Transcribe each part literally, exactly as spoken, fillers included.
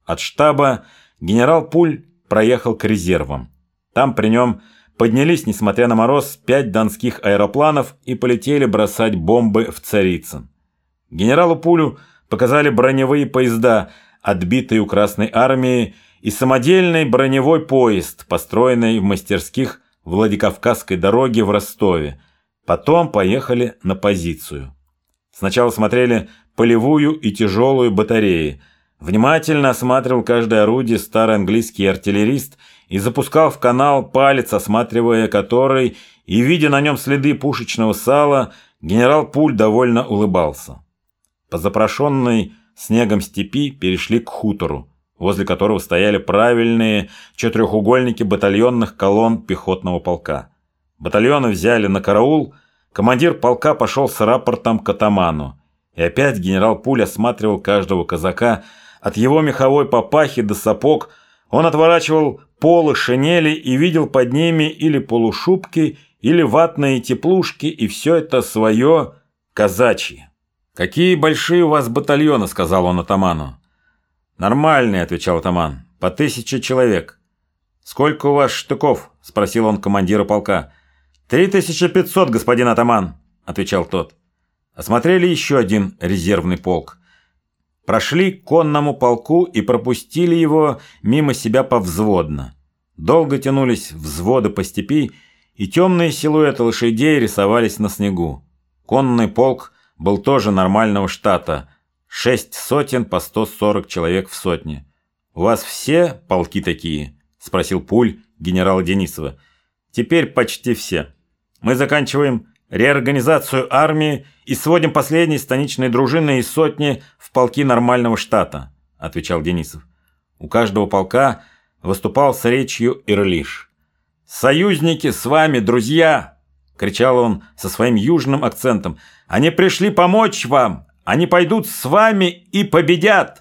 От штаба генерал Пуль проехал к резервам. Там при нем поднялись, несмотря на мороз, пять донских аэропланов и полетели бросать бомбы в Царицын. Генералу Пулю показали броневые поезда, отбитые у Красной армии, и самодельный броневой поезд, построенный в мастерских Владикавказской дороги в Ростове. Потом поехали на позицию. Сначала смотрели полевую и тяжелую батареи. Внимательно осматривал каждое орудие старый английский артиллерист и запускал в канал палец, осматривая который и видя на нем следы пушечного сала, генерал Пуль довольно улыбался. По запрошенной снегом степи перешли к хутору, возле которого стояли правильные четырехугольники батальонных колонн пехотного полка. Батальоны взяли на караул, командир полка пошел с рапортом к атаману. И опять генерал Пуль осматривал каждого казака, от его меховой папахи до сапог. Он отворачивал полы шинели и видел под ними или полушубки, или ватные теплушки, и все это свое казачье. «Какие большие у вас батальоны», — сказал он атаману. «Нормальные», — отвечал атаман, — «по тысяче человек». «Сколько у вас штыков?» — спросил он командира полка. «Три тысячи пятьсот, господин атаман», — отвечал тот. Осмотрели еще один резервный полк. Прошли к конному полку и пропустили его мимо себя повзводно. Долго тянулись взводы по степи, и темные силуэты лошадей рисовались на снегу. Конный полк был тоже нормального штата. Шесть сотен по сто сорок человек в сотне. «У вас все полки такие?» – спросил Пуль генерала Денисова. «Теперь почти все. Мы заканчиваем реорганизацию армии и сводим последние станичные дружины из сотни в полки нормального штата», – отвечал Денисов. У каждого полка выступал с речью Ирлиш. «Союзники с вами, друзья!» – кричал он со своим южным акцентом. «Они пришли помочь вам! Они пойдут с вами и победят!»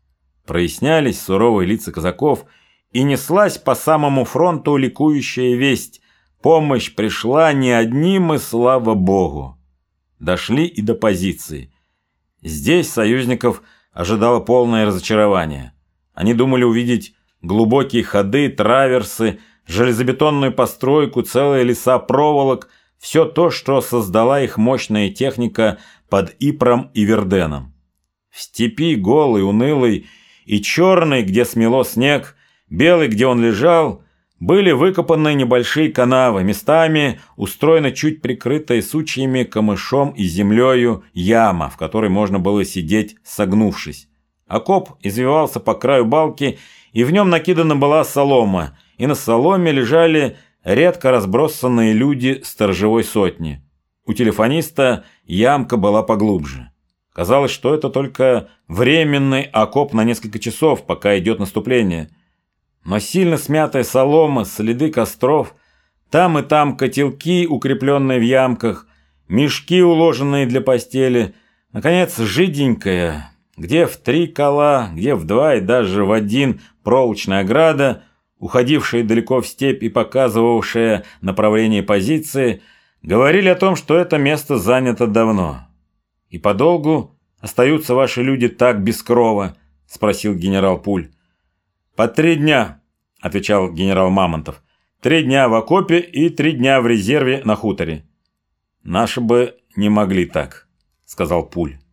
Прояснялись суровые лица казаков, и неслась по самому фронту ликующая весть. Помощь пришла не одним, и слава богу. Дошли и до позиции. Здесь союзников ожидало полное разочарование. Они думали увидеть глубокие ходы, траверсы, железобетонную постройку, целые леса проволок, все то, что создала их мощная техника под Ипром и Верденом. В степи голый, унылый и черный, где смело снег, белый, где он лежал, были выкопаны небольшие канавы, местами устроена чуть прикрытая сучьями, камышом и землею яма, в которой можно было сидеть, согнувшись. Окоп извивался по краю балки, и в нем накидана была солома, и на соломе лежали редко разбросанные люди сторожевой сотни. У телефониста ямка была поглубже. Казалось, что это только временный окоп на несколько часов, пока идет наступление. Но сильно смятая солома, следы костров, там и там котелки, укрепленные в ямках, мешки, уложенные для постели, наконец, жиденькая, где в три кола, где в два и даже в один проволочная ограда, уходившая далеко в степь и показывавшая направление позиции, говорили о том, что это место занято давно. «И подолгу остаются ваши люди так без крова?» – спросил генерал Пуль. «По три дня», – отвечал генерал Мамонтов. «Три дня в окопе и три дня в резерве на хуторе». «Наши бы не могли так», – сказал Пуль.